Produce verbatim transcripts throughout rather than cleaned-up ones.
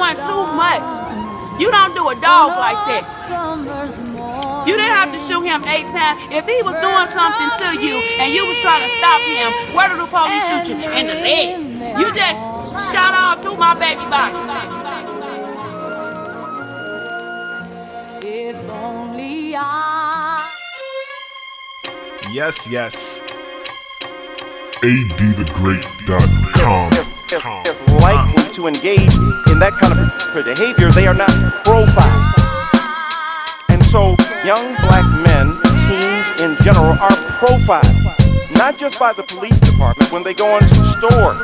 doing too much. You don't do a dog like that. You didn't have to shoot him eight times. If he was doing something to you and you was trying to stop him, where did the police shoot you? In the leg. You just shot all through my baby body. If only I. Yes, yes. A D the great dot com. If, if, if likely to engage in that kind of behavior, they are not profiled. And so young black men, teens in general, are profiled, not just by the police department when they go into stores.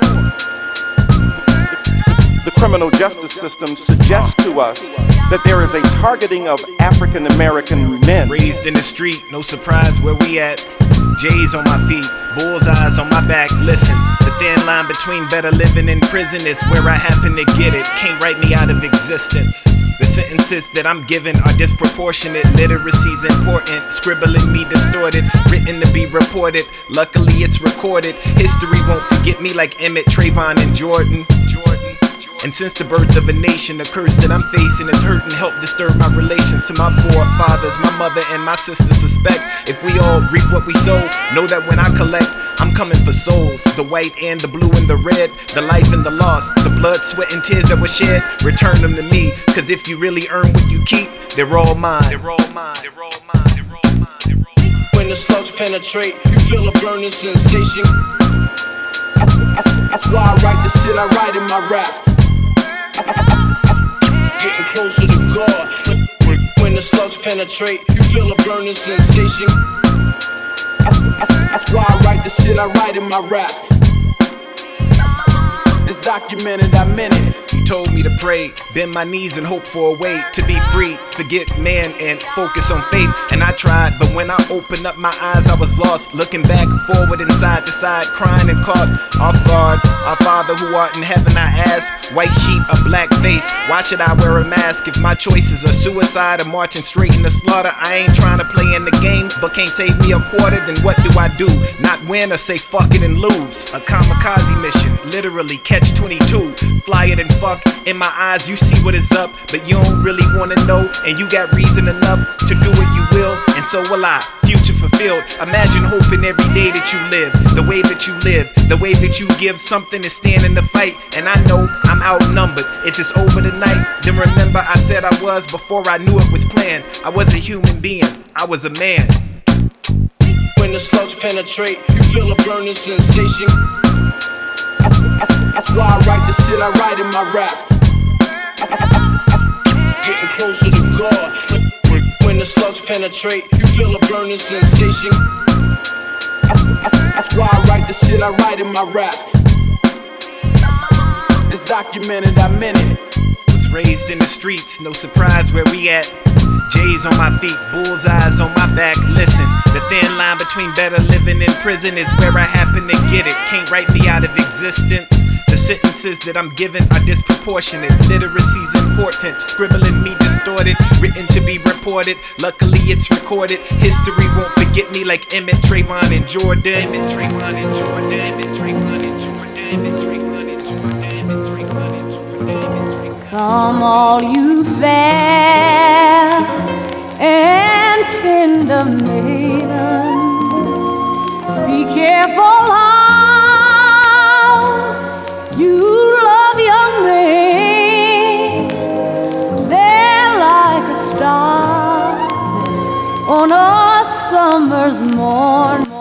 The criminal justice system suggests to us that there is a targeting of African American men. Raised in the street, no surprise where we at. J's on my feet, bullseyes on my back. Listen, the thin line between better living and prison is where I happen to get it. Can't write me out of existence. The sentences that I'm given are disproportionate. Literacy's important, scribbling me distorted, written to be reported. Luckily it's recorded. History won't forget me like Emmett, Trayvon, and Jordan. Jordan. And since the birth of a nation, the curse that I'm facing is hurting, help disturb my relations to my forefathers. My mother and my sister suspect if we all reap what we sow, know that when I collect, I'm coming for souls. The white and the blue and the red, the life and the loss, the blood, sweat, and tears that were shed, return them to me. Cause if you really earn what you keep, they're all mine. They're all mine. They're all mine. They're all mine. They're all mine. When the slugs penetrate, you feel a burning sensation. That's, that's, that's why I write the shit I write in my rap. Getting closer to God. When, when the slugs penetrate, you feel a burning sensation. That's, that's, that's why I write the shit I write in my rap. It's documented, I meant it. You told me to pray, bend my knees and hope for a way to be free. Forget man and focus on faith. And I tried, but when I opened up my eyes, I was lost. Looking back, forward, and side to side, crying and caught off guard. Our Father who art in heaven, I ask. White sheep, a black face. Why should I wear a mask if my choices are suicide or marching straight into slaughter? I ain't trying to play in the game, but can't save me a quarter. Then what do I do? Not win or say fuck it and lose. A kamikaze mission, literally catch twenty-two. Fly it and fuck. In my eyes, you see what is up, but you don't really wanna know. And you got reason enough to do what you will, and so will I. Future fulfilled. Imagine hoping every day that you live the way that you live, the way that you give something to stand in the fight. And I know I'm outnumbered. If it's over tonight, then remember I said I was before I knew it was planned. I was a human being. I was a man. When the slugs penetrate, you feel a burning sensation. That's, that's, that's why I write the shit I write in my rap. Getting closer to God. When, when the slugs penetrate, you feel a burning sensation. That's, that's, that's why I write the shit I write in my rap. It's documented, I meant it. Was raised in the streets, no surprise where we at. J's on my feet, bullseyes on my back. Listen, the thin line between better living and prison is where I happen to get it. Can't write me out of existence. The sentences that I'm given are disproportionate. Literacy's important, scribbling me distorted, written to be reported. Luckily it's recorded. History won't forget me like Emmett, Trayvon, and Jordan. Emmett, Trayvon, and Jordan. Emmett, Trayvon, and Jordan. Emmett, Trayvon, and Jordan. Emmett, Trayvon, and Jordan. Come all you fair and tender maiden, be careful how you love young men. They're like a star on a summer's morn.